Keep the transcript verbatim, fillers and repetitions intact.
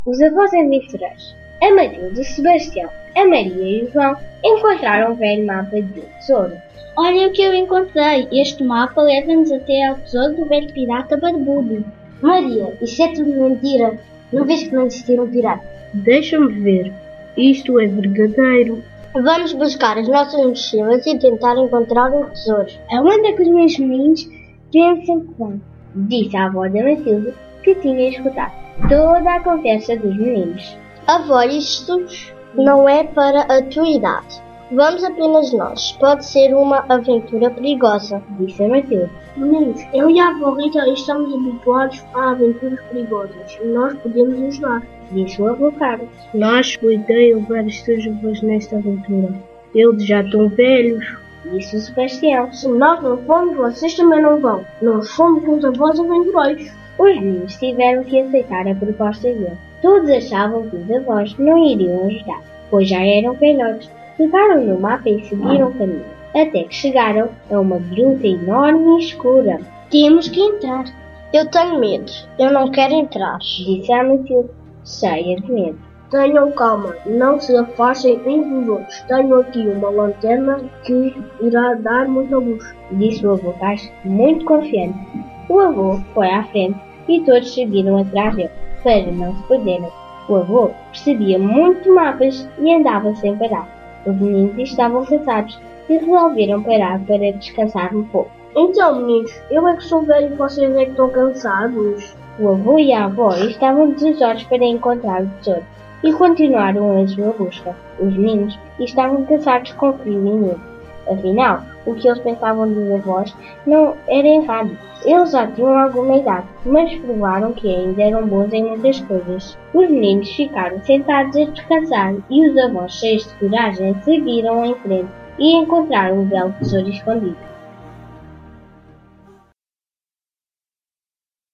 Os avós aventureiros, a Matilde, o Sebastião, a Maria e o João encontraram um velho mapa de tesouro. Olha o que eu encontrei. Este mapa leva-nos até ao tesouro do velho pirata barbudo. Maria, isso é tudo mentira. Não vês que não existiram piratas? Deixa-me ver. Isto é verdadeiro. Vamos buscar as nossas mochilas e tentar encontrar o tesouro. Aonde é que os meus meninos pensam que vão? Disse a avó da Matilde, que tinha escutado toda a conversa dos meninos. Avó, isto não é para a tua idade. Vamos apenas nós. Pode ser uma aventura perigosa, disse a Matilde. Meninos, eu e a avó Rita estamos habituados a aventuras perigosas e nós podemos ajudar, disse o avô Carlos. Nós boa ideia levar os teus avós nesta aventura. Eles já estão velhos, disse o Sebastião. Se nós não formos, vocês também não vão. Nós somos os avós aventureiros. Os meninos tiveram que aceitar a proposta dele. Todos achavam que os avós não iriam ajudar, pois já eram velhotes. Pegaram no mapa e seguiram o caminho, até que chegaram a uma gruta enorme e escura. Temos que entrar. Eu tenho medo. Eu não quero entrar, disse a Matilde, cheia de medo. Tenham calma, não se afastem uns dos outros. Tenho aqui uma lanterna que irá dar muita luz, disse o avô Carlos, muito confiante. O avô foi à frente e todos seguiram atrás dele, para não se perderem. O avô percebia muito mapas e andava sem parar. Os meninos estavam cansados e resolveram parar para descansar um pouco. Então, meninos, eu é que sou velho e vocês é que estão cansados. O avô e a avó estavam desejosos para encontrar o tesouro e continuaram a sua busca. Os meninos estavam cansados com frio e medo. Afinal, o que eles pensavam dos avós não era errado. Eles já tinham alguma idade, mas provaram que ainda eram bons em muitas coisas. Os meninos ficaram sentados a descansar e os avós, cheios de coragem, seguiram em frente e encontraram um belo tesouro escondido.